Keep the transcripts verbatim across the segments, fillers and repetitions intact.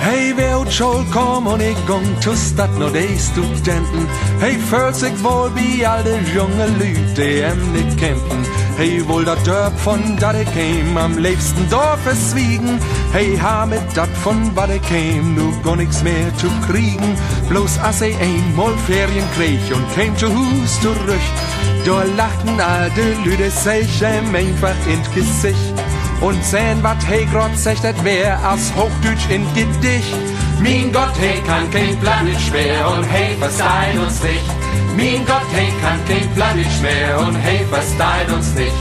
Hey, wer ut schuld kom und ich gong zu Stadt no de Studenten. Hey, fühlt sich wohl wie all de junge Lüd, die em nicht campen. Hey, wohl dat Dörp von dat ich käm, am liebsten Dorf es wiegen. Hey, ha mit dat von wat ich käm, nu gar nix mehr zu kriegen. Bloß as ich einmal Ferien krieg und käm zu Hus zurück. Da lachten all de Lüde sich em einfach ins Gesicht. Und sehn, wat hey grad secht, et wär as Hochdeutsch in Gedicht. Mein Gott, hey, kann kein Plan nicht schwer und hey, versteht uns nicht. Mein Gott, hey, kann kein Plan nicht schwer und hey, versteht uns nicht.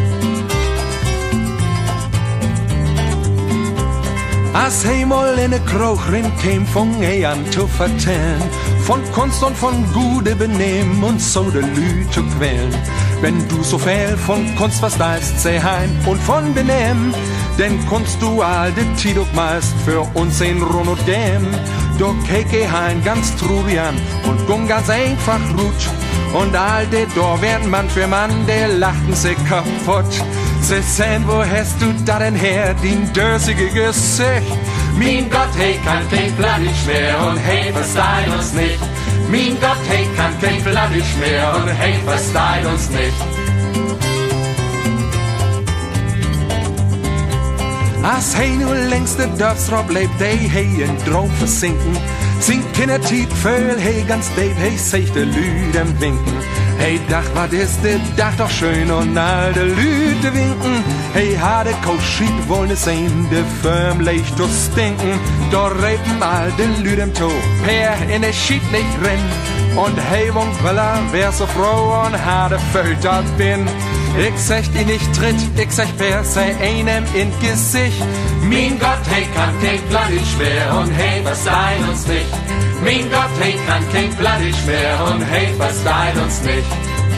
As hey mal in ne Kroch rin käm, fong hey an zu vertellen. Von Kunst und von gute Benehmen und so de Lü zu quälen. Wenn du so viel von Kunst verstehst, seh heim und von Benehmen, denn Kunst du all de Tiduk meist für uns in Run und Gäm. Du keke hein ganz trubian und gung ganz einfach rutsch. Und all de do werden Mann für Mann, der lachten sich kaputt. Se sehn, wo hast du da denn her, din dösige Gesicht? Mein Gott, hey, kann kein Plan nicht mehr und hey, versteht uns nicht. Mein Gott, hey, kann kein Plan nicht mehr und hey, versteht uns nicht. As hey nur längst de Dörfsrob lebt, hey, hey, in Traum versinken. Sin Kindertiet föhl, hey, ganz date, hey, sech de Lüdem winken. Hey, Dach, wat ist de Dach doch schön und all de Lüde winken. Hey, ha de Koschit wollen es sehen, de Firm leicht zu stinken. Da reipen all de Lüdem to, per in de Schied nicht renn. Und hey, won Quella, wär so froh und ha de Fötert bin. Ich sech die nicht tritt, ich sech per sei einem in Gesicht. Mein Gott, hey, kann kein Plan nicht mehr und hey, versteht uns nicht. Mein Gott, hey, kann kein Plan nicht mehr und hey, versteht uns nicht.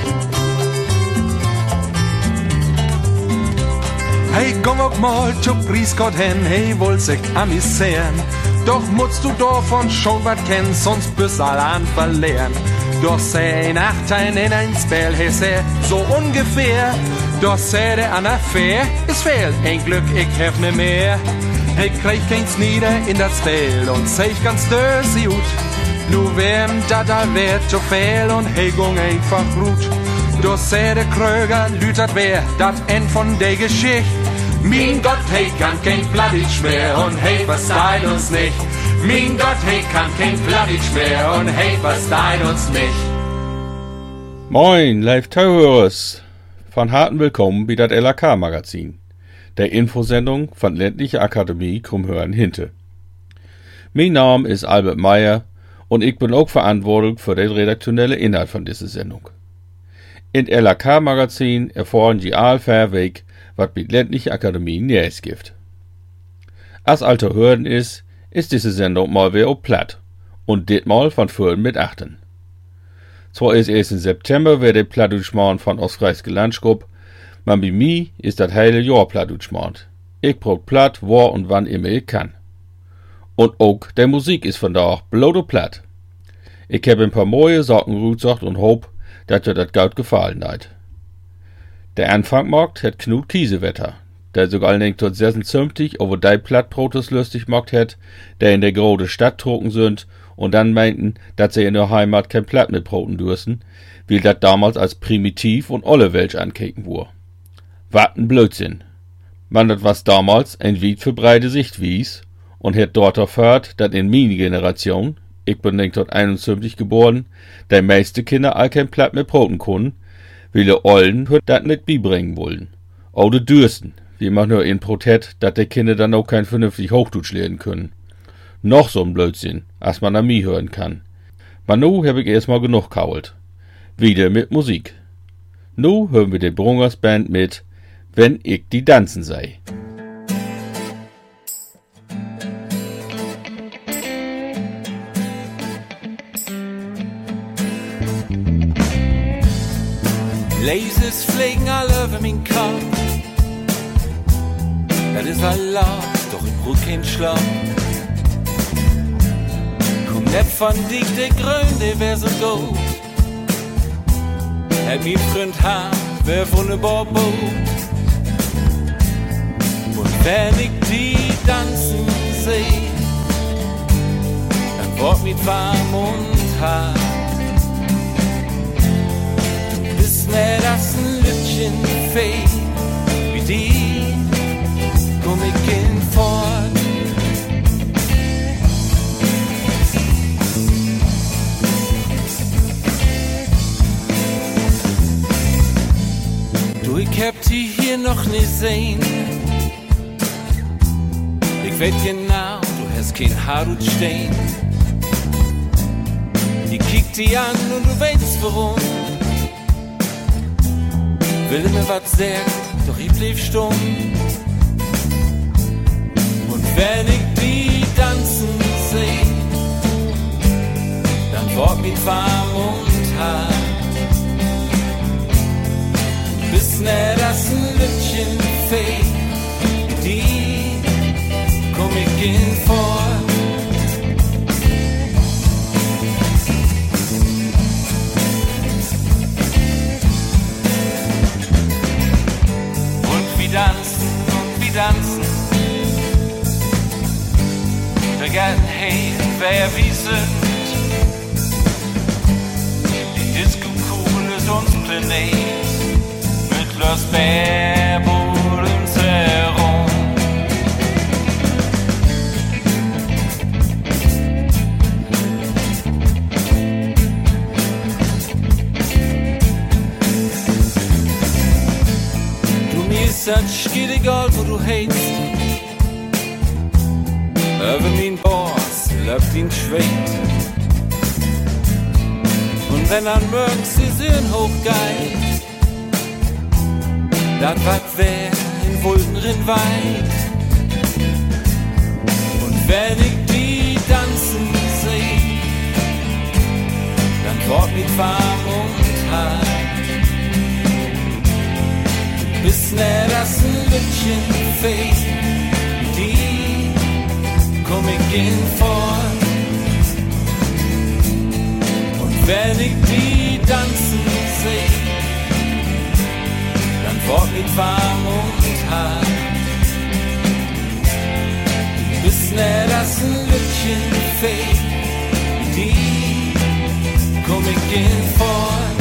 Hey, komm auch mal zu Priesgott hin, hey, woll sich amüsieren. Doch musst du davon schon wat kennen, sonst bist all an verlieren. Doch seh ein Achtein in ein Spell, hey, seh so ungefähr. Doch seh der an Affäre, ist fehl, ein Glück, ich hef ne mehr. Hey, krieg keins nieder in das Spell und seh ich ganz dösi gut. Nu wärm dat all wert zu fehl und hey, gung einfach gut. Doch seh der Kröger, lütert wer, dat End von der Geschichte. Mein Gott, hey, kann kein Plattitsch mehr und hey, versteht uns nicht. Mein Gott, hey, kann kein Plattitsch mehr und hey, versteht uns nicht. Moin, Live-Tauhörers. Von harten Willkommen bei das L A K-Magazin, der Infosendung von Ländliche Akademie Krummhörn Hinte. Mein Name ist Albert Meyer und ich bin auch verantwortlich für den redaktionellen Inhalt von dieser Sendung. In L A K-Magazin erfahren Sie all Fairweg, was mit Ländliche Akademie nähes gibt. Als alter Hörden ist, ist diese Sendung mal wieder auch platt und ditmal von Föhren mit achten. Zwar ist erst im September wer der Plattdeutschmann von Ostfriesische Landschap, man bei mir ist das heile Jahr Plattdeutschmann. Ich brauch platt, wo und wann immer ich kann. Und auch der Musik ist von da blodo platt. Ich hab ein paar neue Sachen rutsacht und hopp, dass dir das gut gefallen hat. Der Anfangmarkt hat Knut Kiesewetter, der sogar nicht tot sechsundsiebzig over die Plattbrotes lustig gemacht hat, der in der große Stadt trocken sind und dann meinten, dass sie in der Heimat kein Platt mit Broten dürsten, weil das damals als primitiv und olle Welsch ankeken wurde. Wat ein Blödsinn. Man dat was damals ein weit verbreite Sicht wies und hat dort erfahrt, dass in meine Generation, ich bin neunzehnhunderteinundsiebzig geboren, der meiste Kinder all kein Platt mit Broten können, weil die Ollen dat nicht beibringen wollen. Oder dürsten, wie man nur in Protest, dass die Kinder dann auch kein vernünftig Hochdeutsch lernen können. Noch so ein Blödsinn, als man an mich hören kann. Aber nu hab ich erstmal genug kaut. Wieder mit Musik. Nu hören wir die Brungers Band mit Wenn ich die Danzen sei. Lasers fliegen all over mein Kopf. Das ist Allah, doch ich brauch keinen Schlaf. Komm net von dich, der Grün, der wär so gut. Hätt mein Freund Haar, wär wunderbar Boot. Und wenn ich die tanzen seh, Wort mit warm und hart. Du bist mehr als ein Lütchen Fee, wie die komm ich in fort. Du, ich hab die hier noch nie sehen. Ich weet genau, du hast kein Haarut stehen. Ich kick die an und du weißt warum. Will mir was sagen, doch ich blieb stumm. Und wenn ich die tanzen seh, dann wort mich warm und hart. Bist nicht das ein Lütchen Fee, die komm ich in fort. Und wie tanzen, und wie tanzen, vergessen, hey, wer wir sind. Die Disco-Kugel ist uns Planet. Los Bärbulens herum. Du mir ist das geht egal, wo du hältst. Über mein Boss läuft ihn schwebt. Und wenn an morgens die Söhne hochgeht, das wat wär in Wuldenrin weit. Und wenn ich die tanzen seh, dann wort mit warm und hart. Du bist nicht das ein Lütchen Fee, die komm ich in fort. Und wenn ich die tanzen seh, wort mit warm und hart. Du bist nicht das ein Lütchen Fee, die komm ich in fort.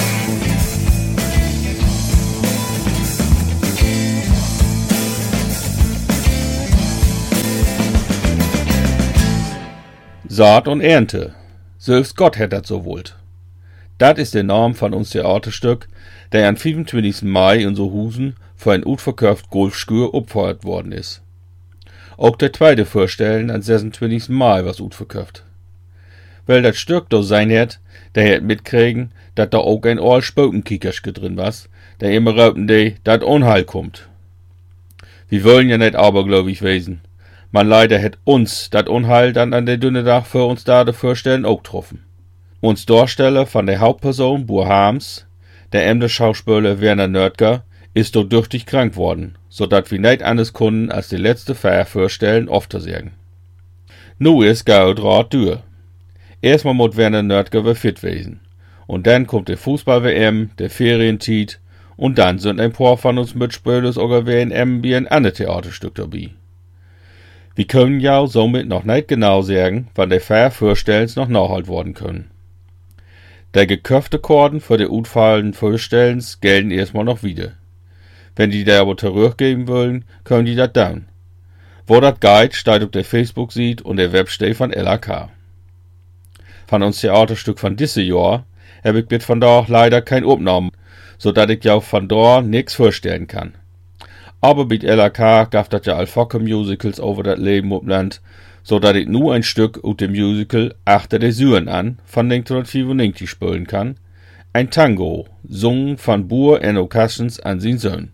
Saat und Ernte, selbst Gott hätt dat so wollt. Dat ist der Name von uns Theaterstück, der am fünfundzwanzigsten Mai in Sohusen für ein utverkauft Golfskür opfeuert worden ist. Auch der zweite Vorstellen am sechsundzwanzigsten Mai was utverkauft. Weil das Stück da sein hätt, der hätt mitkriegen, dat da auch ein Ohr Spokenkikerschke drin was, der immer rauten de, dat Unheil kommt. Wir wollen ja nicht abergläubig wesen. Man leider hätt uns dat Unheil dann an der dünne Dach für uns da de Vorstellen auch getroffen. Uns Darsteller von der Hauptperson Bur Harms, der Emder Schauspieler Werner Nördger, ist dort dürftig krank worden, so dat wir nicht anders können als die letzte Feier vorstellen oft zu sagen. Nu is gau draht durch. Erstmal muss Werner Nördger wieder fit wesen. Und dann kommt der Fußball-W M, der Ferientiet, und dann sind ein paar von uns Mitspielers oder W M wie ein anderes Theaterstück dabei. Wir können ja somit noch nicht genau sagen, wann der Feier Vorstellens noch nachholt worden können. Der geköpfte Korden für die utfallenden Vorstellens gelten erstmal noch wieder. Wenn die da aber zurückgeben wollen, können die das dann. Wo das Guide steht auf der Facebook sieht und der Webstelle von L A K. Von uns Theaterstück von diese Jahr habe ich mit von da leider kein Aufnahmen, so dass ich ja von da nix vorstellen kann. Aber mit L A K gab das ja all Focke Musicals over das Leben im Land, so dass ich nur ein Stück aus dem Musical Achter der Syren an von neunzehnhundertfünfundneunzig spielen kann. Ein Tango, sungen von Bur Enno Kassens an sin Sohn.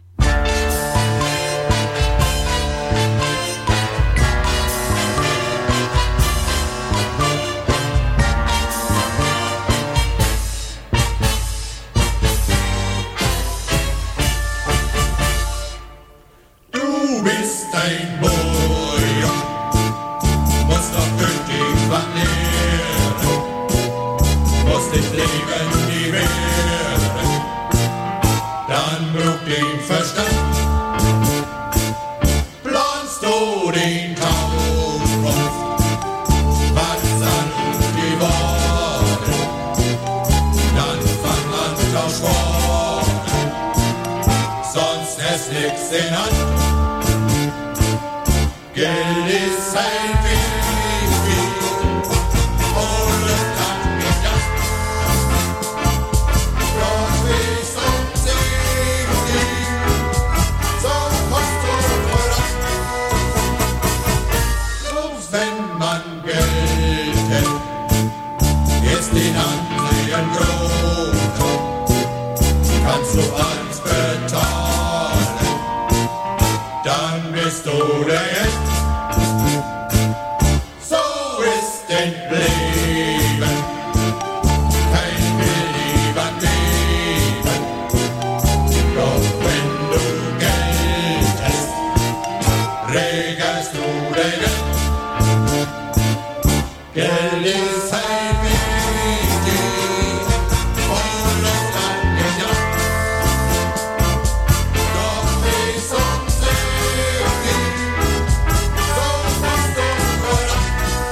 Du bist ein Boy, musst doch künftig was lernen, musst das Leben nie werden, dann braucht den Verstand. Planst du den Tag auf, was an den an. Geld ist ein Wichtig, ohne Land gedacht. Doch wie so sinnig, so kostbar. Bloß wenn man Geld hat, ist den anderen groß, kannst du alles bezahlen, dann bist du der Held. So ist ein Leben, kein will lieber leben. Doch wenn du Geld hast, regelst du der Welt. Geld ist ein wichtig, volles angedacht. Doch wie so süchtig, so fast unverdacht.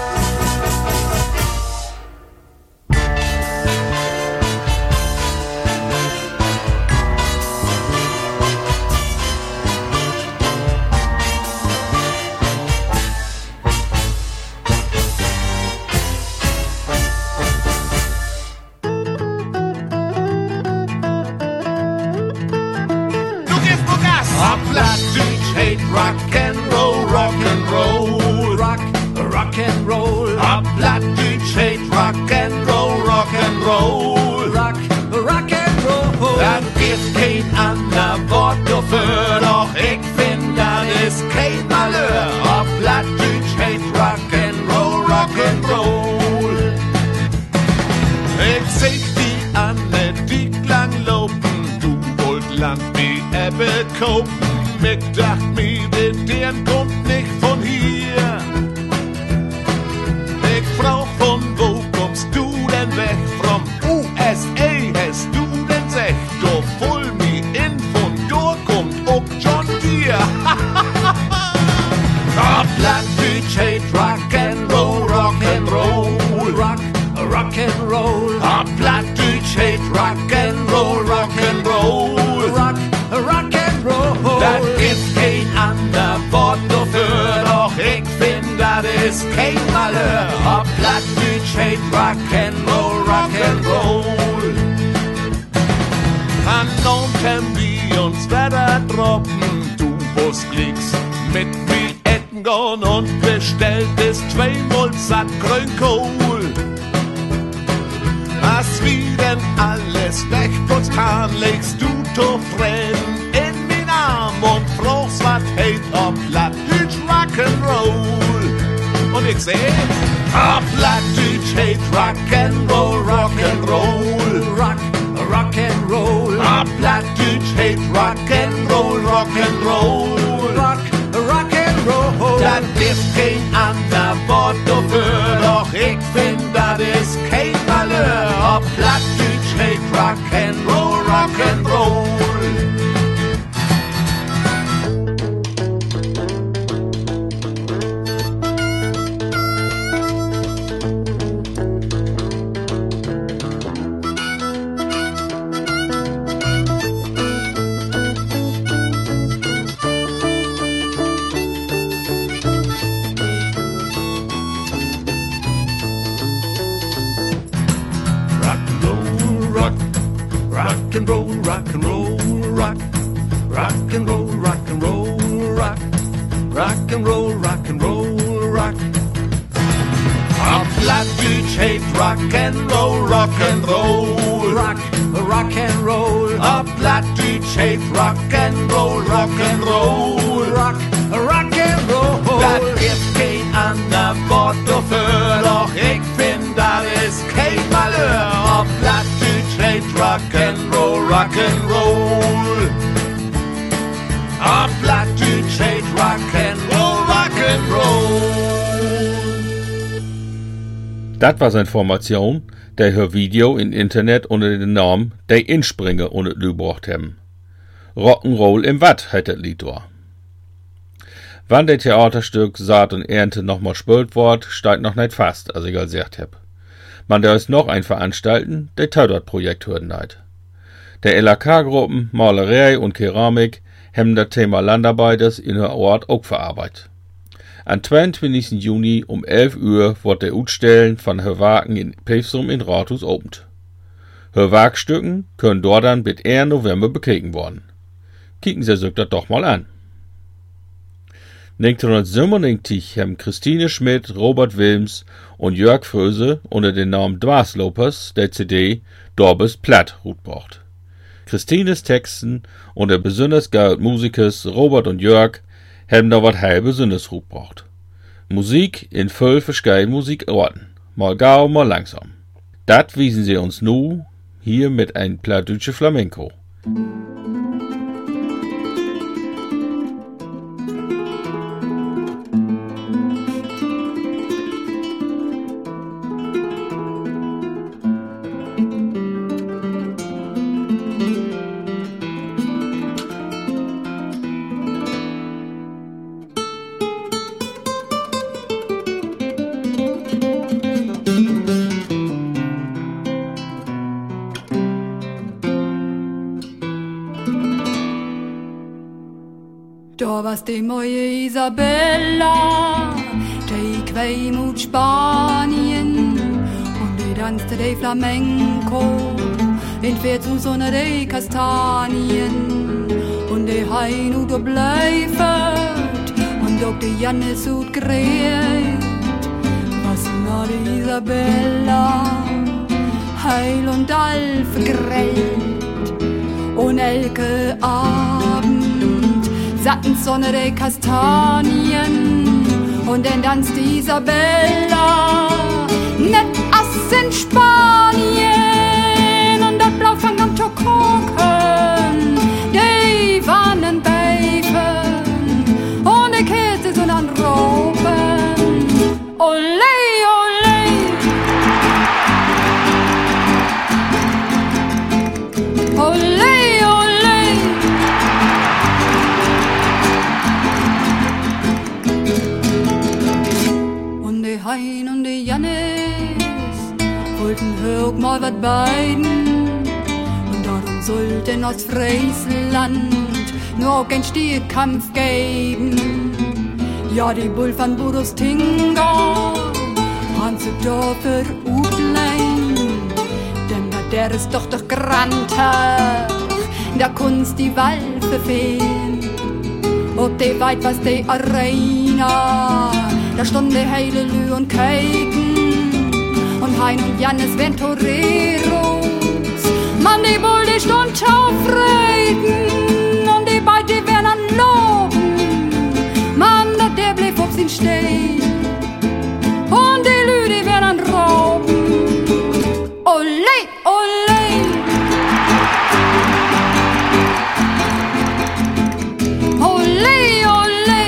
Auf Plattdeutsch hate Rock'n'Roll, Rock'n'Roll, Rock, Rock'n'Roll. Auf Plattdeutsch hate Rock'n'Roll, Rock'n'Roll, Rock, Rock'n'Roll. Das gibt kein ander Wort dafür, doch ich find, das ist kein Malheur. Auf Plattdeutsch hate Rock'n'Roll, Rock'n'Roll. Ich seh die an, die lang lopen, du wollt Land wie Ebbe kopen. Ich dacht mir, der kommt nicht von hier. Ich frag, von wo kommst du denn weg? Vom U S A hast du denn sech? Doch voll mi in von dort kommt auch John Deere. Auf Plattdeutsch hate Rock'n'Roll, Rock'n'Roll, Rock, Rock'n'Roll. Auf Plattdeutsch hate Rock'n'Roll, Rock'n'Roll, Rock, Rock'n'Roll. Das ist kein ander Wort dafür, doch ich find, das ist kein Malheur. Auf Plattdeutsch hate Rock'n'Roll, Rock'n'Roll. An unten wie uns Wetter droppen, du musst nix mit mir essen gehen und bestellt ist zweimal satt Grünkohl. Was wie denn alles weg uns kann, legst du doch fremd in min Arm und fragst, was heit auf Plattdeutsch Rock'n'Roll. Und ich seh, auf Plattdeutsch heit Rock'n'Roll, Rock'n'Roll, Rock, Rock'n'Roll. Auf Plattdeutsch heit Rock'n'Roll, Rock'n'Roll, Rock, Rock'n'Roll. Das ist kein ander Wort dafür, doch ich find, das ist kein Malheur. Auf Plattdeutsch heit Rock'n'Roll, Rock'n'Roll. Rock'n'Roll, rock'n'roll, rock, rock'n'roll, rock'n'roll, rock, rock'n'roll, rock'n'roll, rock. Auf Plattdeutsch heit Rock'n'Roll, rock'n'roll, rock, rock'n'roll. Auf Plattdeutsch heit Rock'n'Roll, rock'n'roll, rock, rock'n'roll. Das ist kein ander Wort dafür, doch ich find, das ist kein Malheur. Auf Plattdeutsch heit Rock'n'Roll, rock'n'roll. Auf Plattdeutsch heit Rock'n'Roll, rock'n'roll. Das war seine Formation, der ihr Video im Internet unter dem Namen Die Inspringer unter gebracht haben. Rock'n'Roll im Watt heißt das Lied war. Wann das Theaterstück Saat und Ernte nochmal spielt wird, steigt noch nicht fast, als ich gesagt hab. Man da ist noch ein Veranstalten, der Taudert-Projekt hören neid. Der L A K-Gruppen Malerei und Keramik haben das Thema Landarbeiters in der Ort auch verarbeitet. Am zweiundzwanzigsten Juni um elf Uhr wird der Utstellen von Herr Wagen in Pevsum in Rathaus opent. Herr Wagstücken können dort dann bis ersten November bekriegen worden. Kicken Sie sich das doch mal an. neunzehnhundertsiebenundneunzig haben Christine Schmidt, Robert Wilms und Jörg Fröse unter dem Namen Dwarslopers der C D Dorbes Platt rutbracht. Christines Texten und der besonders geile Musikers Robert und Jörg haben da wat heil besonders rutbracht. Musik in voll verschiedenen Musikorten, mal gau, mal langsam. Dat wiesen sie uns nu hier mit ein plattdeutsche Flamenco. Da was die mooie Isabella, die kwam uit Spanien und die danste die Flamenco in Vierzus unter die Kastanien und die Hein ut bleibt und auch die Jannis ut gräht. Was na die Isabella heil und all vergrellt und elke Abend satten Sonne der Kastanien und dann tanzt die Isabella net ass in Spanien und dat Blau fangt an zu kochen, die Wannen beifen und die Käse sind an Rauben. Ole, ole, ole. Hein und die Jannis wollten auch mal wat beiden und darum sollten aus Friesland nur auch ein Stierkampf geben. Ja, die Bull van Burus Tinga han sie dafür utlein, denn der ist doch doch granter, da kunst die Walfe fehlen, ob die weit was die Arena. Da stund die heile Lü und Keiken und Hein und Jannis wären Toreros. Mann, die Bull, die stund aufreiten und die beid, die wären an Loben. Mann, dat der blieb auf sin Stehen und die Lü, die wären an Rauben. Ole, ole. Ole, ole.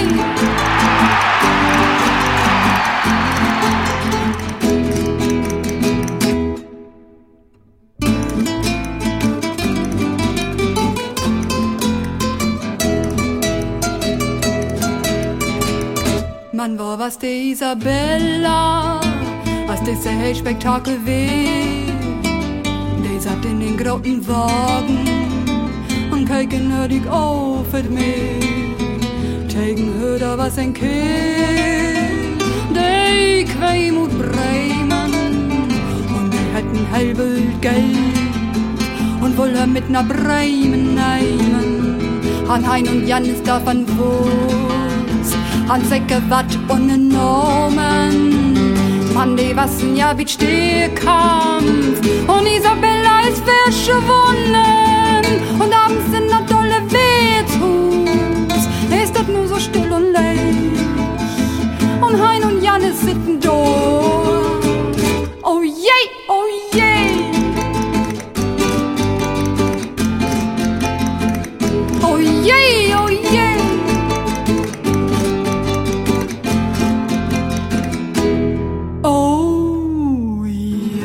Man war was die Isabella, was das ein Spektakel weh. Die satt in den grauten Wagen und keiken nötig auf et Meer. Tegen höder was ein Kind, die quäm ut Bremen und die hätten halbelt Geld und wollen mit na Bremen neimen. Han Hein und Jannis davon wusst, han Säcke wat und ne Normen. Mann, die wassen ja wie Stehkampf und Isabella ist verschwunden und abends in der dolle Wirtshus ist das nur so still und leer und Hein und Jannis sitzen dort. Oh je, oh je. Oh je, oh je. Oh yeah.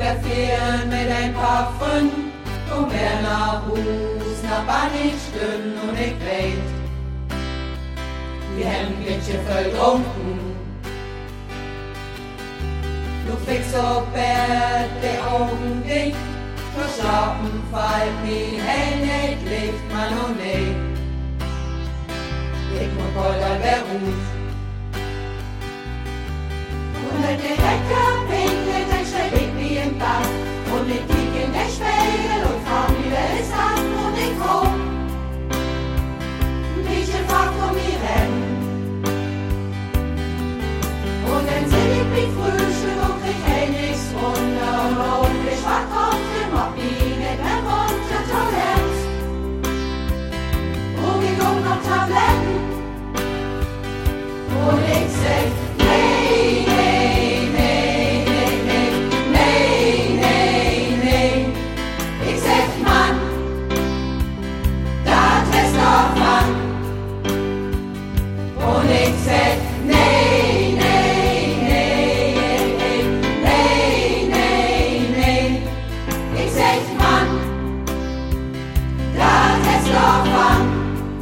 fotografieren mit ein paar Freunden und wer nach Hus, nach Bannigstunde und ich weet, wir haben ein bisschen vertrunken. Du fix op Bett, die Augen dicht, verschlafen fällt mir hell nicht, Licht man und nicht. Ich muss heute beruht. Und wenn der Wecker pinkelt, dann stell ich mich im Bad. Und ich kiek in den Spiegel und frag mich, wer ist an und ich komm. Ein bisschen fragt von mir rennen. Und dann seh ich mich frühstück und krieg hey nichts runter. Und ich wach auf dem Hobby, nicht mehr runter, Toilette. Und ich um noch Tabletten. Und ich seh, nee, nee, nee, nee, nee, nee, nee. Ich seh, Mann, das ist doch Mann. Und ich seh, nee, nee, nee, nee, nee, nee. Ich seh, Mann, das ist doch Mann.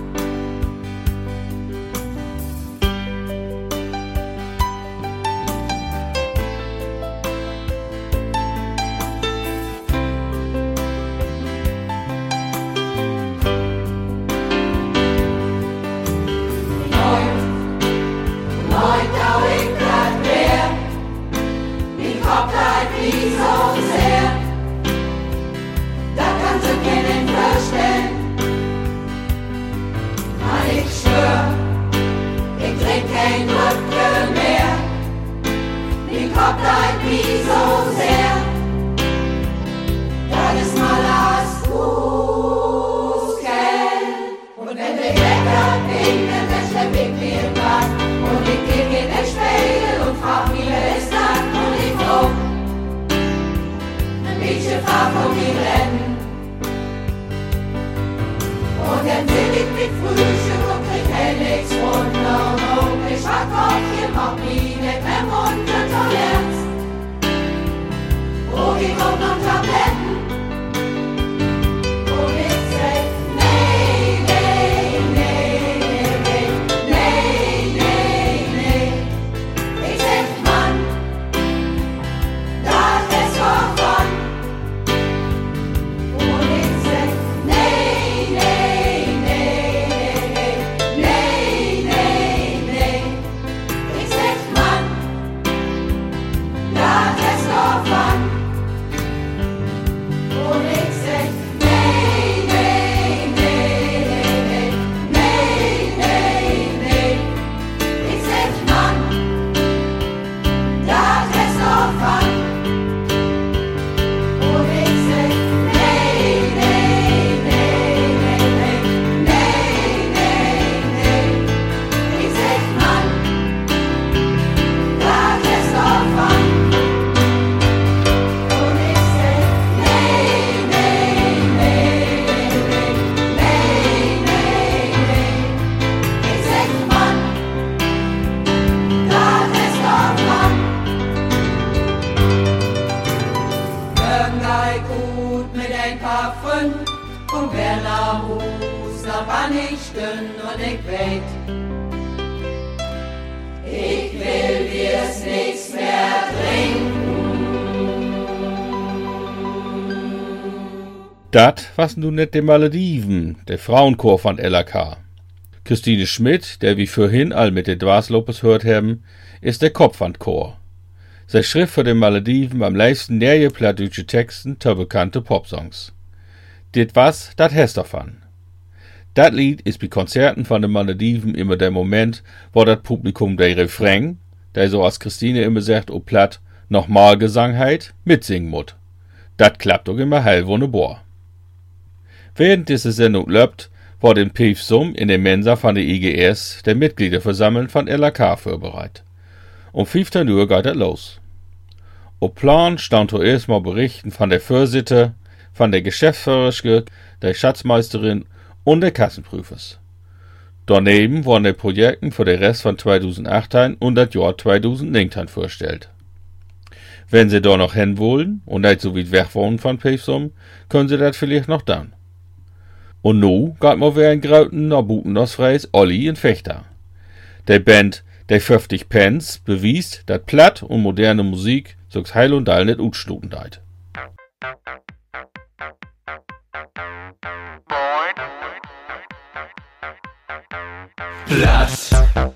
Dat was nun net de Malediven, der Frauenchor von L A K. Christine Schmidt, der wie vorhin all mit de Dwarslopes hört haben, ist der Kopfwandchor. Sie schrift für den Malediven am leisten nähe plattdeutsche Texten zur bekannte Popsongs. Dit was, dat hast davon. Dat Lied ist bei Konzerten von den Malediven immer der Moment, wo das Publikum der Refrain, der so als Christine immer sagt, o platt, nochmal Gesangheit, mitsingen mut. Dat klappt doch immer heil wunderbar. Während diese Sendung läuft, wurde in Piefsum in der Mensa von der I G S der Mitgliederversammlung von L A K vorbereitet. Um fünfzehn Uhr geht es los. Auf Plan stand zuerst mal Berichten von der Vorsitte, von der Geschäftsführerin, der Schatzmeisterin und der Kassenprüfers. Daneben wurden die Projekte für den Rest von zweitausendachtzehn und das Jahr zweitausendneunzehn vorgestellt. Wenn sie da noch hin wollen und nicht so weit weg wohnen von Pevsum, können sie das vielleicht noch dann. Und nu geht mal wer ein Grauten nach Buten das Freis Olli in Fechter. Der Band der fünfzig Pence bewiest, dass platt und moderne Musik so's heil und all nicht utstuten deit. Platt.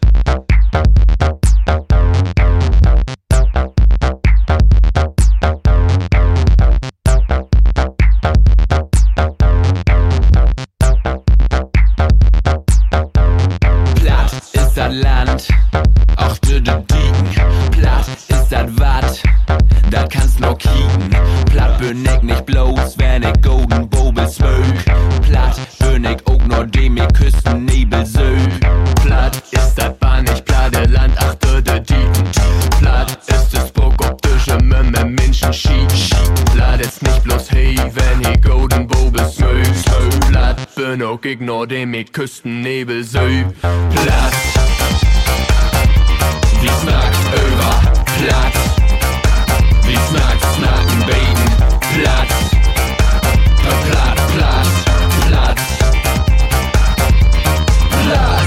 Platt ist das Land, auch de de Dieken. Platt ist das Watt, da kannst noch kicken. Platt bin ich nicht bloß, wenn ich Golden Bobel smög. Platt bin ich auch nur dem ich Küstennebel sög. Platt ist das Bahn nicht platt, der Land, ach de de Dieken. Platt ist das Bock optische Mömme Menschen schied. Platt ist nicht bloß hey, wenn ich Golden Bobel smög. Platt bin auch ich nur dem ich Küstennebel sög. Platt, wie smackt über Platt, wie smackt snacken beten Platt, platt, platt, platt, platt.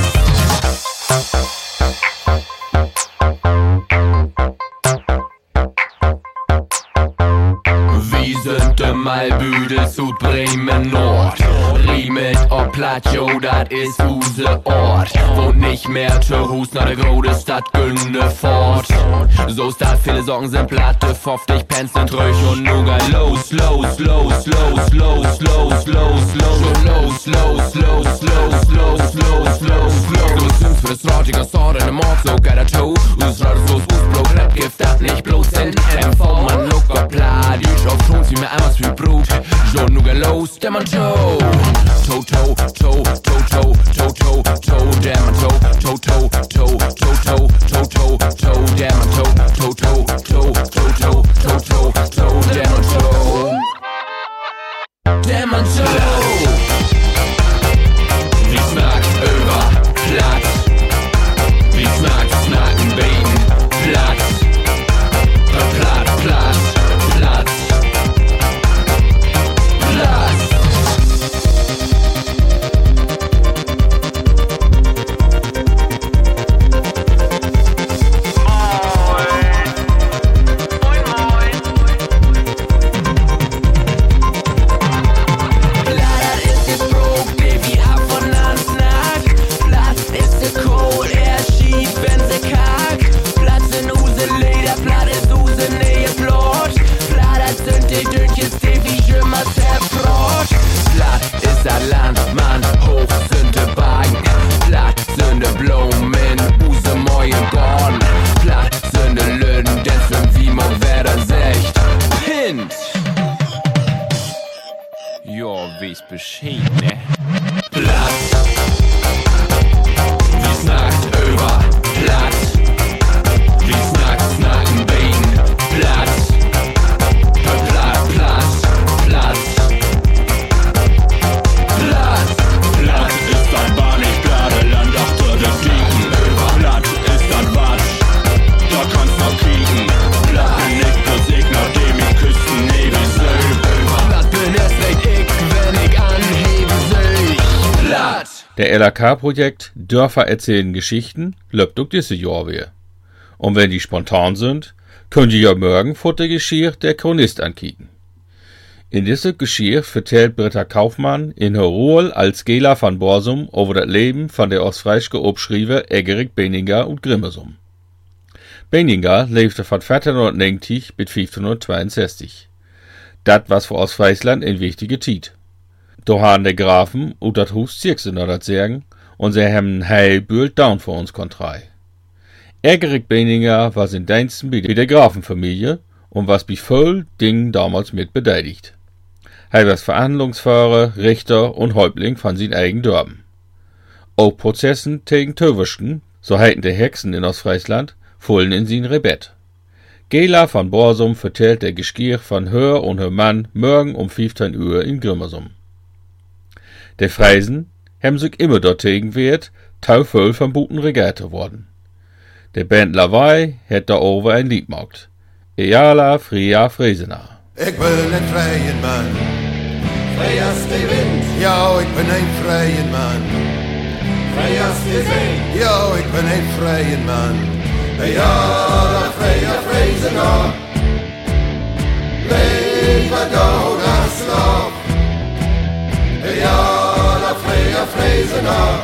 Wir sind de Malbüdel zu Bremen Nord. Riemet ob Platt, jo, dat is use Ort. Wohnt nicht mehr zu Hus, na de grode Stadt Günde fort. So statt viele Sorgen sind Platte, fünfzig Pence sind Röch und Nuga. Los, los, los, los, los, los, los, los, los, los, los, los, los, los, los, los. Du sind für das Rottiger Sort in dem Ort, so geiler Toe. Us Rottes los, us Blut, Rap gibt das nicht bloß in M V, man Nuka Plat. Ich auf Ton, sie mir einmal wie Brut. Jo, Nuga los, der man Toe. Toe, toe, toe, toe, toe, toe, toe, toe, der man toe. Toe, toe, toe, toe, toe, toe, toe, toe, der man toe. Toe, toe, toe, toe, toe, toe, toe, toe, der man toe. Der man toe. Wie smackt über Platt, wie smackt snacken beten Platt, platt, platt, platt, platt. Ja, wie's bescheid, ne? Platt, wie snackt über Platt, wie snackt snacken beten Platt, platt, platt, platt, platt. Platt ist das Bahn nicht gerade Land, achter der Dieken. Platt ist das Watt, da kannst noch kriegen. Platt bin ich bloß ich, nachdem ich Küstennebel söh. Platt bin erst recht ich, wenn ich anheben söh. Platt. Der L A K-Projekt Dörfer erzählen Geschichten löppt auch diese Jahr wieder. Und wenn die spontan sind, könnt ihr ja morgen vor der Geschirr der Chronist ankicken. In diese Geschirr vertellt Britta Kaufmann in her Rolle als Gela van Borsum über das Leben von der ostfriesische Obschriever Egerik Beninger und Grimmesum. Beninger lebte von vierzehnhundertneunzig bis fünfzehnhundertzweiundsechzig. Dat was für Ostfriesland ein wichtige Tiet. Da haben der Grafen und dat Hus Zirkse noch dat sagen und sie haben heil Bühl down für uns kontrei. Egerik Beninger war in Diensten bei der Grafenfamilie und was bei voll Dingen damals mit beteiligt. Er war Verhandlungsfahrer, Richter und Häuptling von seinen eigenen Dörben. Auch Prozessen gegen Töverschen, so heiten die Hexen in Ostfriesland, fullen in sein Rebett. Gela van Borsum vertellt der Geschirr von Hör und her Mann morgen um fünfzehn Uhr in Grimmesum. Der Freisen haben sich immer dorthin wehrt, taufvoll vom Buten Regatte worden. Der Band Lawai hat da over ein Lied gemacht. Ejala, Fria, Fresena. Ik ben een vrije man. Vrij als de wind. Ja, ik ben een vrije man. Vrij als de zee. Ja, ik ben een vrije man. Ejala, Fria, Fresena. Leven dood als slaaf. Ejala, Fria, Fresena.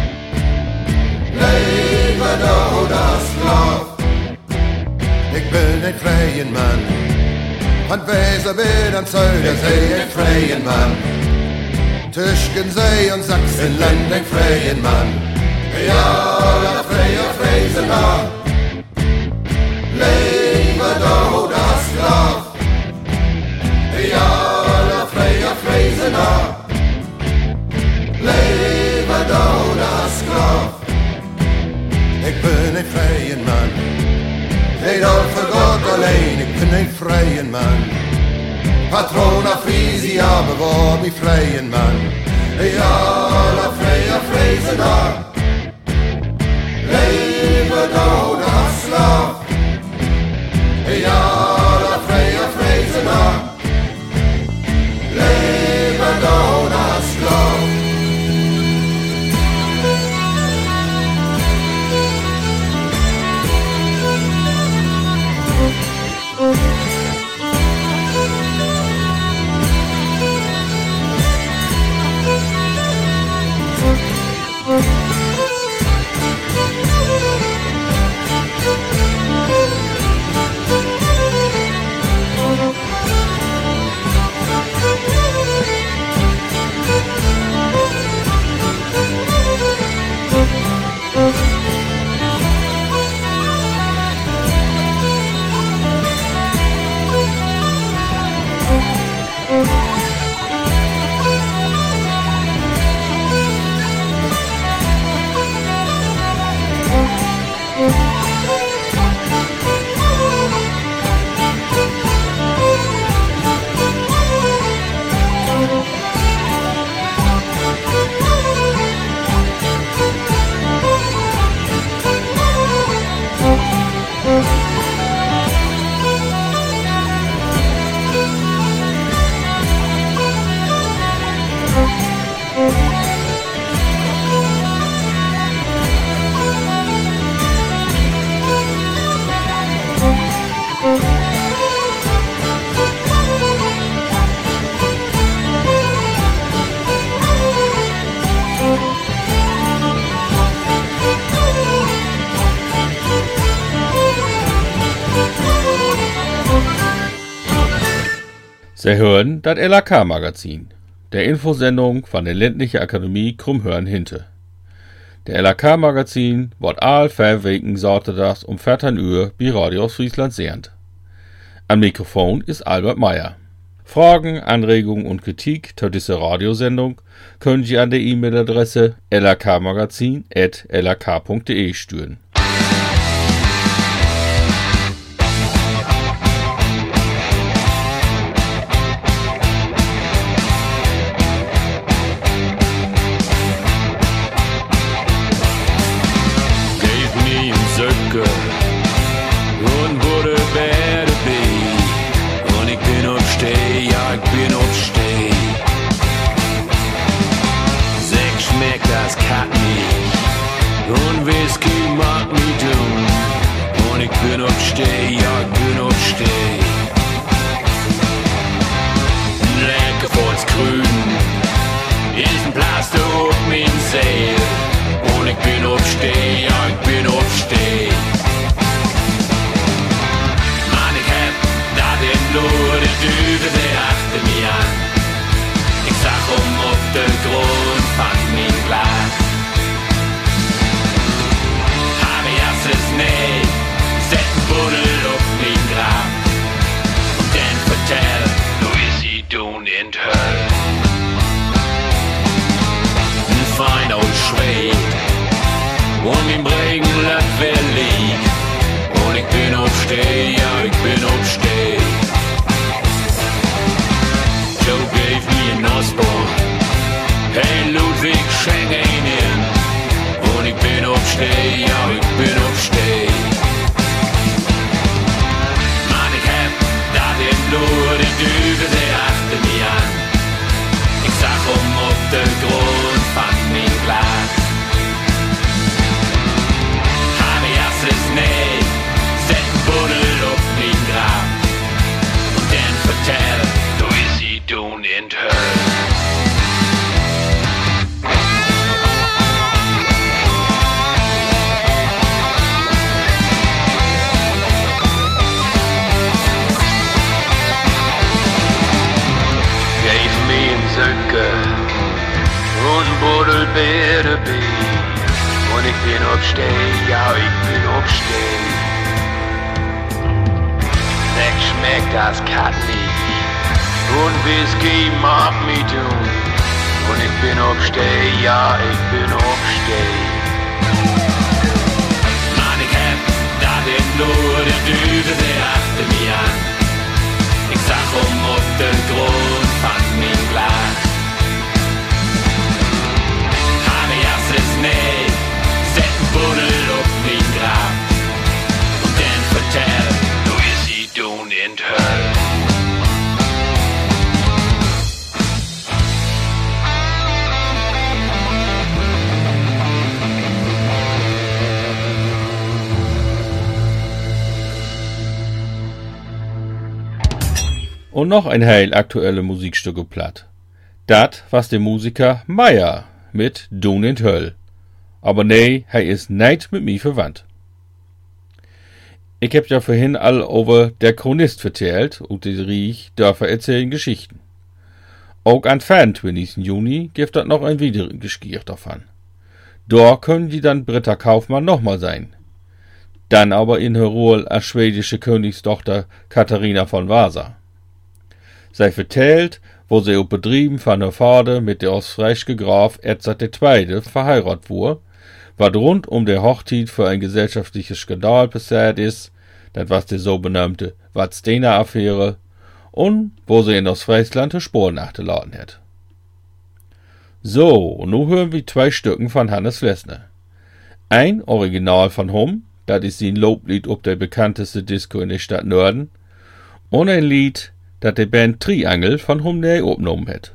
Leven dood als slaaf. Ik ben een vrije man. Van Weserberg aan Zuiderzee een vrije man. Tussen Zee en Sachsenland een vrije man. Ja, la vrije Fresena. Leven dood als slaaf. Ja, la vrije Fresena. Leven dood als slaaf. Ik ben een vrije man. Deed al voor God alleen, ik ben een vrije man. Patroon af Frisia, bewaar mij vrije man. Ja, la vrije Fresena. Leven dood als slaaf. Ja, la vrije Fresena. Leven dood als slaaf. Sie hören das L A K-Magazin, der Infosendung von der Ländlichen Akademie Krummhörn-Hinte. Der L A K-Magazin wird all vier Wochen Saturdags um vierzehn Uhr bei Radio Friesland sehend. Am Mikrofon ist Albert Meyer. Fragen, Anregungen und Kritik zu dieser Radiosendung können Sie an der E-Mail-Adresse l a k magazin at l a k punkt d e stüren. Und wurde beide B. Und ich bin auf Steh, ja, ich bin auf Steh. Sekt schmeckt das Kack nicht. Und Whisky mag mich tun. Und ich bin auf Steh, ja, ich bin auf Steh. Lecker vor's Grün. Ist ein Plaster auf mein Seil. Und ich bin auf Steh, ja, ich bin auf Steh. Nur die Dübe, der achte mir an. Ich sag um auf den Grund, fang mich Glas. Habe erstes nicht, set ein Buddel auf mein Grab. Und dann vertell, du ist sie tun in die Hölle. Ein Feind aus Schwed, und mein Bregen lässt wer liegt. Und ich bin auf Steh, ja, ich bin auf Steh. Joe gave me an Osborne. Hey Ludwig, schenk ihn in. Und ich bin auf Steh, ja, ich bin auf Steh. Mann, ich Buddel bitte be. Und ich bin aufsteh, ja, ich bin aufsteh. Weg schmeckt das Kat nicht. Und Whisky mag mich tun. Und ich bin aufsteh, ja, ich bin aufsteh. Mann, ich hab da den nur der Düse, der achte mich an. Ich sag um auf den Grund, fand mich klar. Habe erstes nicht, set ein Buddel auf mein Grab. Und dann vertell, du ist sie tun in Höll. Und noch ein heil aktuelle Musikstücke platt. Dat was der Musiker Meier mit Doon in Höll. Aber nee, er is nicht mit mir verwandt. Ich hab ja vorhin all over der Chronist vertellt und die Riech Dörfer erzählen Geschichten. Auch an vierundzwanzigsten Juni gibt dat noch ein weiteren Geskier davon. Dort können die dann Britta Kaufmann nochmal sein. Dann aber in her Rolle als schwedische Königstochter Katharina von Vasa. Sie vertellt, wo sie auf Betrieben von der Vater mit der ostfriesische Graf Edzard der Zweite verheiratet wurde, was rund um der Hochzeit für ein gesellschaftliches Skandal passiert ist, das was die sogenannte Vadstena-Affäre, und wo sie in Ostfriesland die Spuren nachgeladen hat. So, und nun hören wir zwei Stücken von Hannes Flessner. Ein Original von Hum, das ist sein Loblied ob der bekannteste Disco in der Stadt Norden, und ein Lied, das die Band Triangel von Hum neu aufgenommen hat.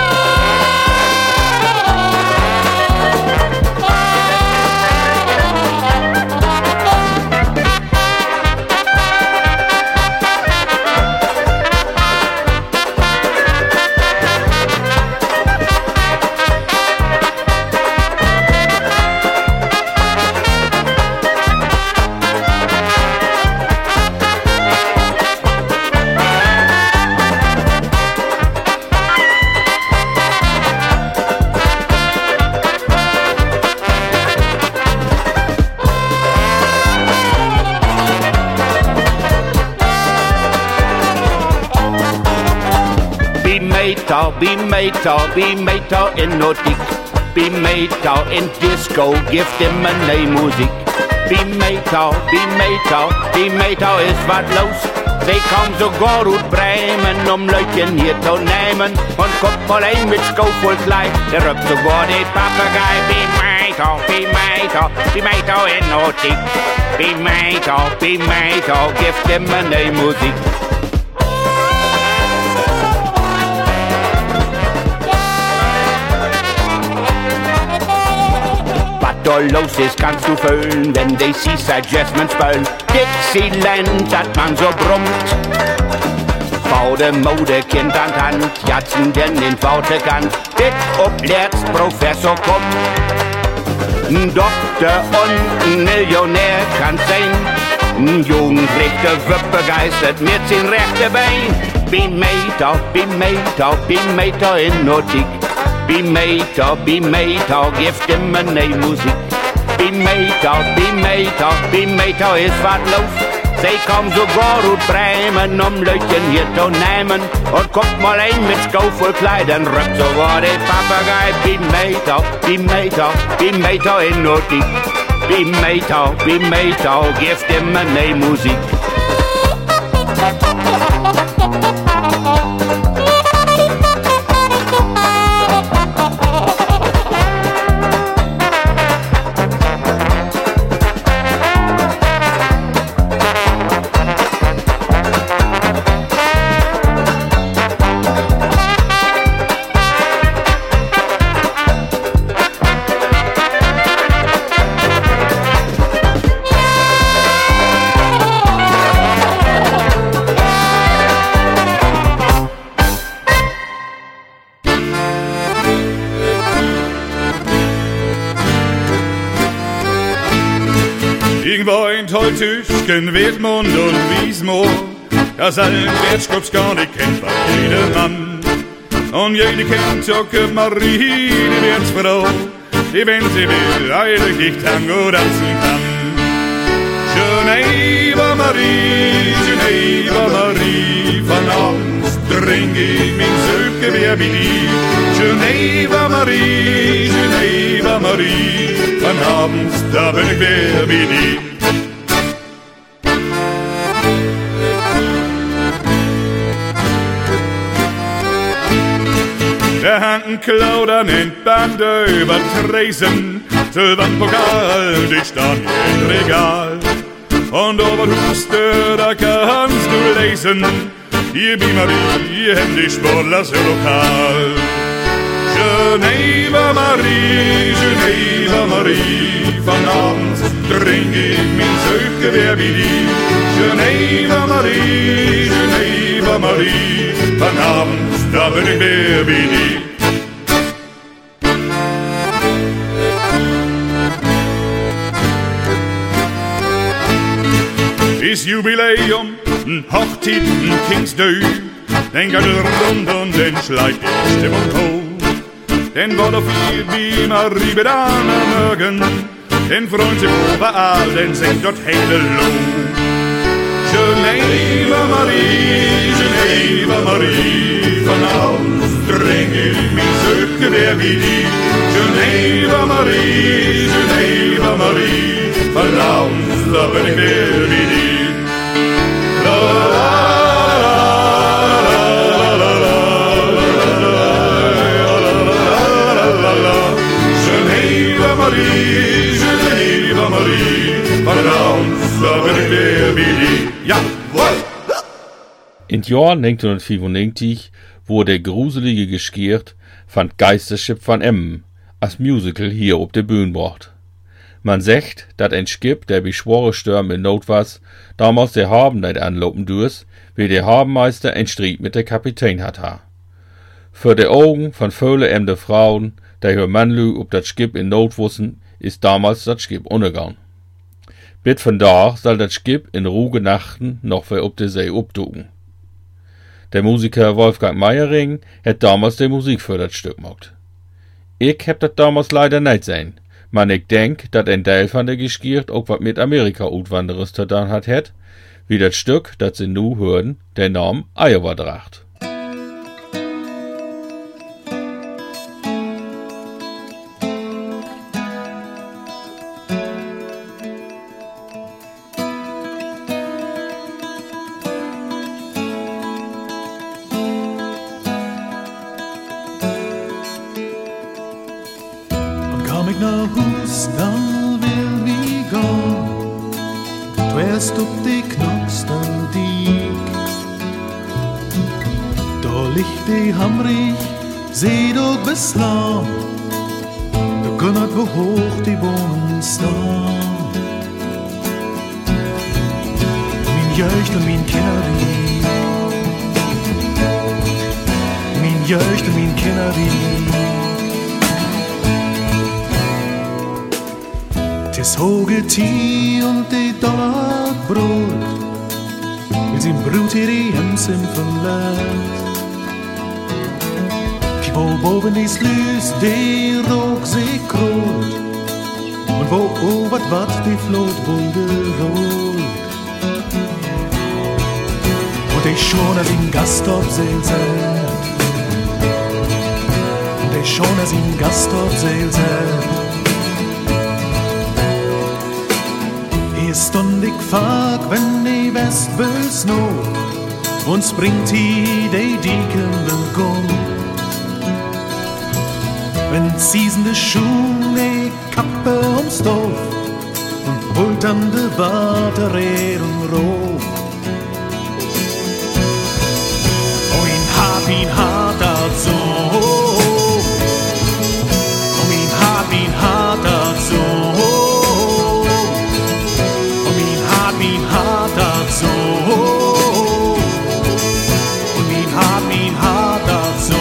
Be Mater, be Mater in Notik. Be Mater in Disco, give dem eine neue Musik. Be Mater, be Mater, be Mater ist wat los. Sie kommen sogar aus Bremen, um Leutchen hier zu nehmen. Und guckt mal ein mit Sko voll Kleid, der rückt sogar den Papagei. Be Mater, be Mater, be Mater in Notik. Be Mater, be Mater, give dem eine neue Musik. Da los ist, kannst du fühlen, wenn die Seaside Jazzmen spülen. Dixieland hat man so brummt. Vor der Mode Kind an Hand, jatzen denn in Wortekant. Dit oblehrt Professor kommt. Ein Doktor und ein Millionär kann sein. Ein Jugendlicher wird begeistert mit sein rechte Bein. Be Mater, be Mater, be Mater in Notik. Be Mater, be Mater, give dem eine neue Musik. Be Mater, be Mater, be Mater ist wat los. Sie kommen sogar aus Bremen, um Leutchen hier zu nehmen. Und guckt mal ein mit Sko voll Kleidern, rückt sogar der Papagei. Be Mater, be Mater, be Mater in Notik. Be Mater, be Mater, give dem eine neue Musik. Irgendwo in Toltüschen, Wiedmund und Wiesmoor, das allen Wertschkopf gar nicht kennt, war jedermann. Und jede kennt auch Marie, die wird's Frau, die wenn sie will, eigentlich Tango tanzen kann. Geneva Marie, Geneva Marie, von abends trink ich mein Söldgewehr wie die. Geneva Marie, Geneva Marie, von abends, da bin ich wer wie die. Der Hand Klaudern in Bande über Tresen, Silbernpokal, die stand im Regal. Und over Huste, da kannst du lesen, hier bi Marie, hem die Sportler so lokal. Geneva Marie, Geneva Marie, von abends trink ich mein Söldgewehr wie die. Geneva Marie, Geneva Marie, von abends, da bin ich wer wie die. Is Jubiläum, n Hochzeit, n Kindsdö, den geht es rund und den schleit die Stimmung hoch. Den wird auf ihr wie Marie Bedane mögen, den freuen sich überall, den singt dort Hello. Geneva Marie, Geneva Marie, von abends trink ich mein Söldgewehr wie die. Geneva Marie, Geneva Marie, von abends, da bin ich wer wie die. La la la la la la. Geneva Marie, Geneva Marie, von abends, da bin ich wer wie die. Jawohl! In Jahr neunzehnhundertfünfundneunzig wurde der gruselige Geskiert von Geisterschiff van Emmen als Musical hier auf der Bühne gebracht. Man sagt, dat ein Skip, der wie schwere Stürme in Not was, damals der Haben nicht anlopen durst, wie der Habenmeister ein Streit mit der Kapitän hat ha. Für die Augen von viele emde Frauen, der ihr Mannlü ob dat Skip in Not wussen, ist damals dat Skip untergegangen. Bit von da soll dat Skip in ruhige Nachten noch für ob der See obdugen. Der Musiker Wolfgang Meiering hat damals die Musik für dat Stück gemacht. Ich hab dat damals leider nicht sehen. Man ich denk, dat ein Teil von der Geskiert auch wat mit Amerika Utwanderers getan hat het, wie dat Stück, dat sie nu hören, der Namen Iowa tracht. Kom ik naar huis, dan wil vi gå tvärst upp de Knockstalldik. Da liegt de hamrig, seht och beslag. Da kunnat wo hoch die Bohnen staan. Min jeugd und min kinderie, min jeugd und min kinderie. Tis hoge Tee und de Donnerbrot, will sin Brut hier die Hems im Verlet. Wo boven is lys, de rok sig krot, und wo over wat de flot wurde rot. Und de schon as in Gastorp selsen, und de schon as in Gastorp selsen. Stund ich fag, wenn i Westbös no, und springt hi de Dieken Gum. Wenn ziesende Schuhe, Kappe ums Dorf und pulternde Batterie und Roh. Oh, ihn hab ihn hart dazu, oh, ihn hab ihn hart dazu. So, und ihn hab ihn hart dazu.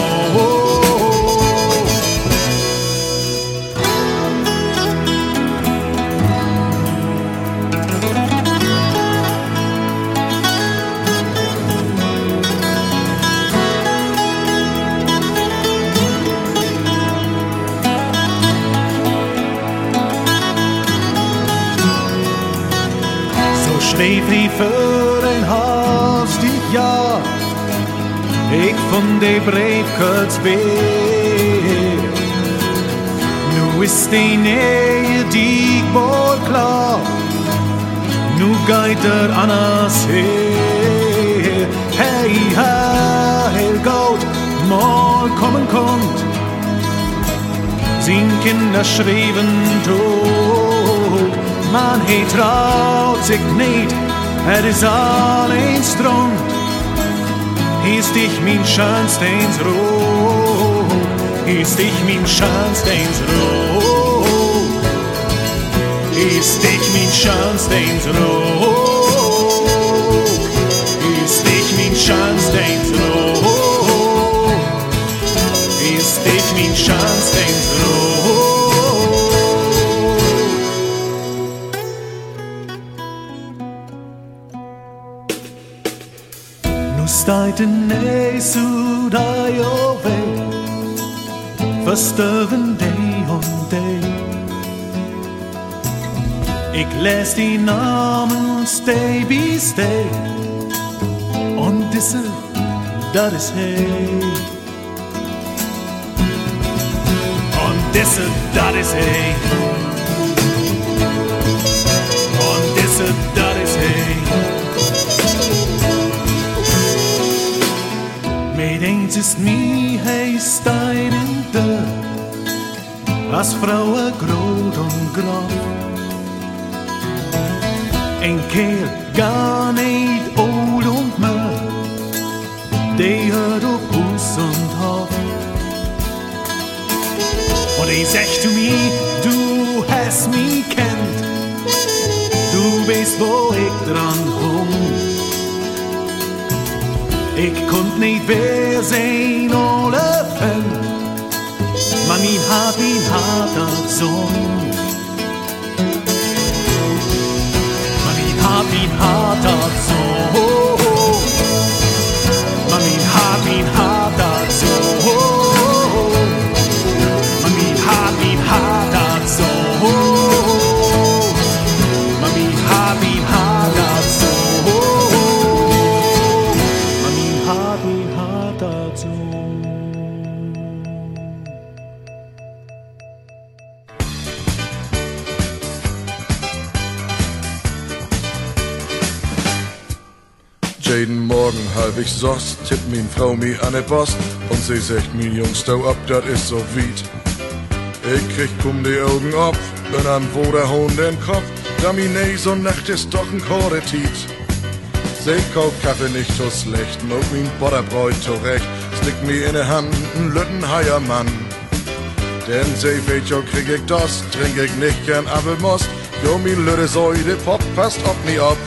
schreef nie voor een halfstig jaar. Ik vond die brief kurz weer. Nu is die Nähe dichtbar klar. Nu geht er anders her. Hey, heil Gott, mal kommen kommt. Zijn Kinder schreven tot. Man, hij traut sich niet, het is alleen stront. Is dich mein Schönsteinsrot, is dich mein Schönsteinsrot, is dich mein Schönsteinsrot, is dich mein Schönsteinsrot, is dich mein Schönsteinsrot. Staat in nees uit jouw weg, versterven day on day. Ik lees die namen stay by stay, und disse, dat is hij. Und disse, dat is hij. Und disse, dat is hij. Met eens is mij hij steirende, als vrouwen groot en grof. Een kerel gar niet oud en mör, die hört op Hus und Hof. Und hij zegt zu mir, du hast mich kennt, du weißt wo ich dran hung. Ik kon niet weer zijn alle fan, maar mijn hart, mijn hart dat zong. Maar mijn hart, mijn hart dat zong. Maar mijn hart, mijn hart dat zong. Maar mijn hart, mijn hart dat zong. Maar mijn hart, mijn hart dat zong. Jeden Morgen halb ich sost, tippt min Frau mi an der Post und sie sagt, min Jungs, stau ab, dat is so weit. Ich krieg kum die Augen ab, bin an wo der Hohn den Kopf, da mi nee, so Nacht ist doch ein Korretit. Sie kauft Kaffee nicht so schlecht, und min Butterbräut zurecht, slick mi in der Hand, n Lüttenheier Mann. Denn sie weht, jo krieg ich das, trink ich nicht gern Apfelmost, jo mi Lütte Säude, Pop passt ob mi ab.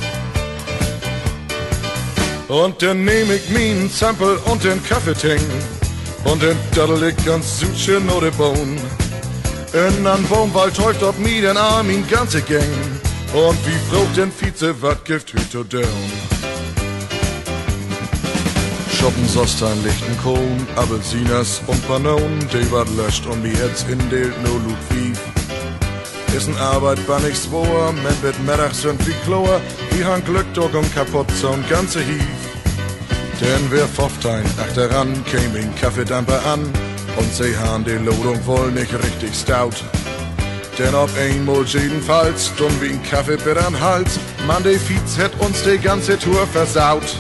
Und dann nehm ich min Zampel und den Kaffeeting und dann daddel ich ganz südchen oder Bohn. In an Baumwald täuft ob mi den Arm min ganze Gang und wie fragt den Vize, wat gift hüt down. Shoppen sost ein lichten Kohn, Apfelsiners und Bananen, die wat löscht und mi jetzt indeelt no Ludwig. Ist n Arbeit, wann ich swor, men wird Mittag sind wie Chlor, wie han Glück doch und kaputt so'n ganze Hief. Denn wer Pfofftein achteran, käm in Kaffeedamper an, und sie han die Lodung wohl nicht richtig stout. Denn ob einmal jedenfalls, dumm wie n Kaffeebitt an Hals, man de Fietz hätt uns die ganze Tour versaut.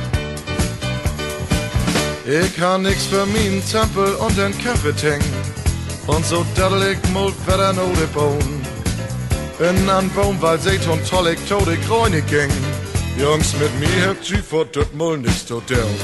Ich han nix für min Zampel und den Kaffeeteng, und so daddel ich mal weiter no de Bohn. In an Baumwald seht und toll ich tote Kräune ging. Jungs, mit mir habt ihr vor dat mal nix to down.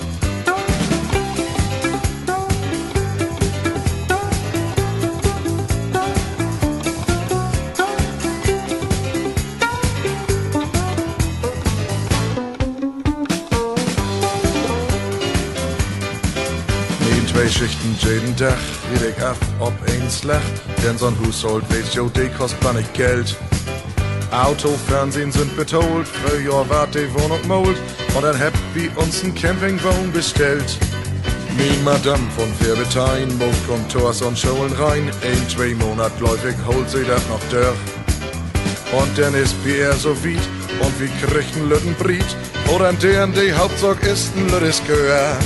Zwei Schichten jeden Tag, red ich ab, ob eins lacht, denn so'n Haushalt weiß jo, die kostbar nicht Geld. Auto, Fernsehen sind betolt, früher wart die Wohnung mold, und dann habt wie uns n Campingwagen bestellt. Min Madame von Färbetein, Mof kommt Tors und Scholen rein, ein, zwei Monat läufig holt sie dat noch durch. Und dann ist Pierre so weit und wir kriegen Lütten Briet. Oder deren die Hauptsache ist ein Lüttes Gehör.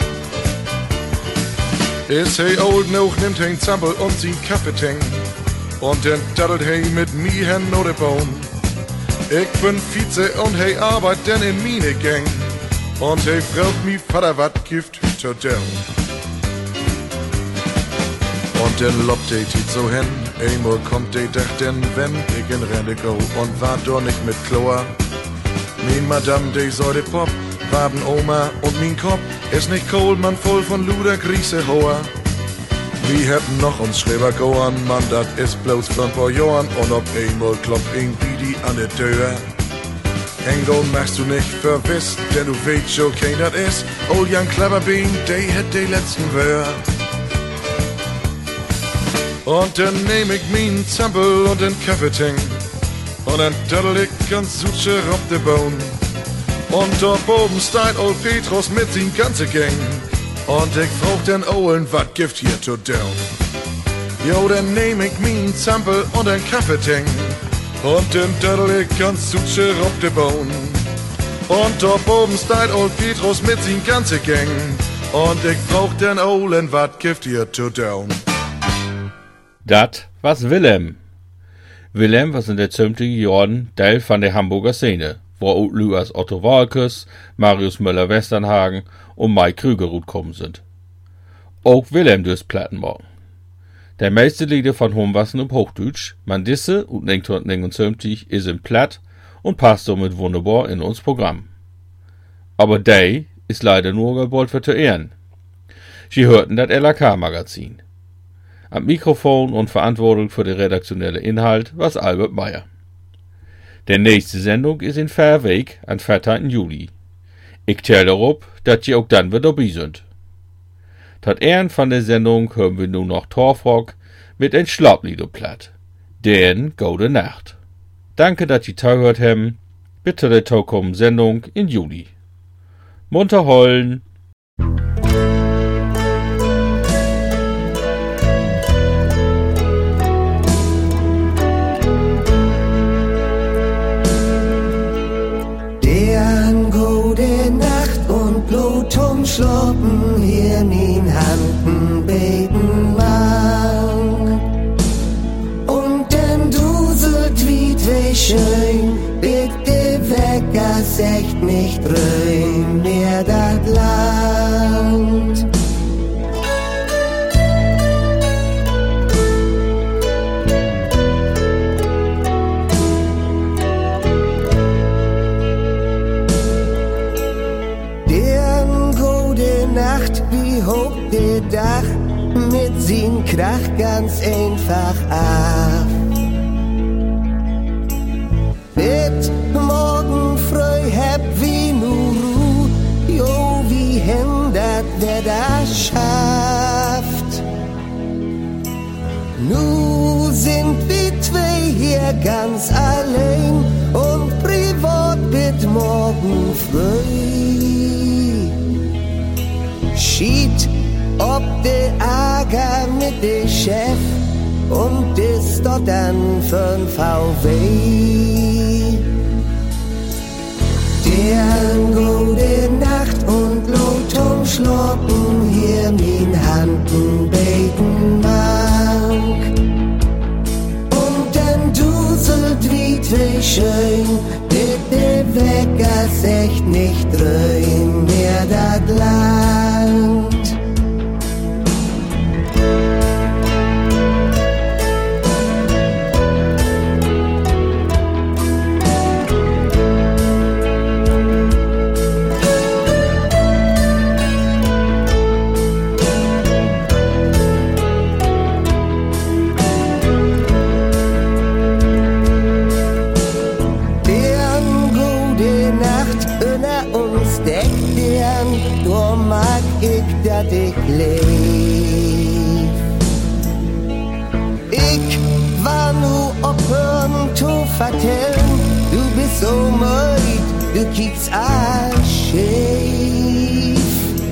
Ist hey old noch, nimmt ein Zampel und sie Kaffee ting. Und dann daddelt hey mit mir hen oder Baum. Ich bin Vize und hey arbeit denn in meine Gang. Und hey fragt mi Vater wat gift to down. Und dann lobt die Tiet so hin, einmal kommt die Dach denn, wenn ich in Rente go und war doch nicht mit Chlor. Min Madame, die sollte Pop, warben Oma und min Kopf ist nicht cold, man voll von Luder Grieße hoher. Wir hätten noch uns Schreiber goan, man, dat ist bloß von paar Jahren und ob einmal klopft ein Bidi an der Tür. Engel machst du nicht verwisst, denn du weißt schon, kein dat ist. Old Young Cleverbean, die hätt die letzten Wör. Und dann nehm ich min Zampel und den Kaffeeting. Und dann daddel ich ganz sutscher auf de Bohn. Und dort oben steht Old Petrus mit sin ganze Gang. Und ich frag den Ohlen, wat gift hier to down? Jo, dann nehm ich min Zampel und den Kaffeeting. Und dann daddel ich ganz sutscher auf de Bohn. Und dort oben steht Old Petrus mit sin ganze Gang. Und ich frag den Ohlen, wat gift hier to down? Dat was Willem. Willem was in der zwanziger Jahren Teil von der Hamburger Szene, wo auch Lü als Otto Walkes, Marius Müller-Westernhagen und Mike Krügerud kommen sind. Auch Willem durchs Platten morgen. Der meiste Lieder von Hom wassen auf Hochdeutsch, man disse und neunzehnhundertneunundsiebzig ist in Platt und passt somit wunderbar in uns Programm. Aber der ist leider nur gewollt für zu ehren. Sie hörten das L A K-Magazin. Am Mikrofon und verantwortlich für den redaktionellen Inhalt war Albert Meyer. Der nächste Sendung ist in Fairweg am vierzehnten Juli. Ich zähle darauf, dass Sie auch dann wieder dabei sind. Tot Ehren von der Sendung hören wir nun noch Torfrock mit ein Schlaublied platt. Den Gute Nacht. Danke, dass Sie zugehört haben. Bitte der Tokom Sendung in Juli. Munter heulen. Tom Schloppen hier min Handen beten mag. Und den duselt wie zwei schön, bitte weg, als echt nicht dröhn mehr dat Land. Wie hoch der Dach mit sin Krach ganz einfach ab. Mit morgen früh hab wie nur Ruh, jo wie hindert wer das schafft. Nu sind wir zwei hier ganz allein und privat wird morgen früh. Schied ob de Ärger mit de Chef und ist dort dann für'n V W. Der gute Nacht und Lot um Schloppen hier min Handen beten mag. Und dann duselt wie zwei schön, bitte weg, als echt nicht dröhn mehr dat Land. Dat ik leef. Ik war nu ophören zu vertellen, du bist so müd, du kiekst all schief.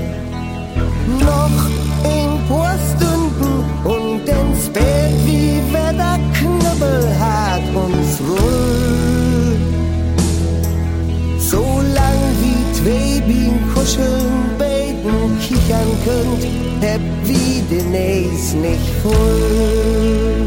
Noch ein paar Stunden und ins Bett, wie wer der Knubbel hat uns ruhig. räuchern könnt, heb wie den Eis nicht voll.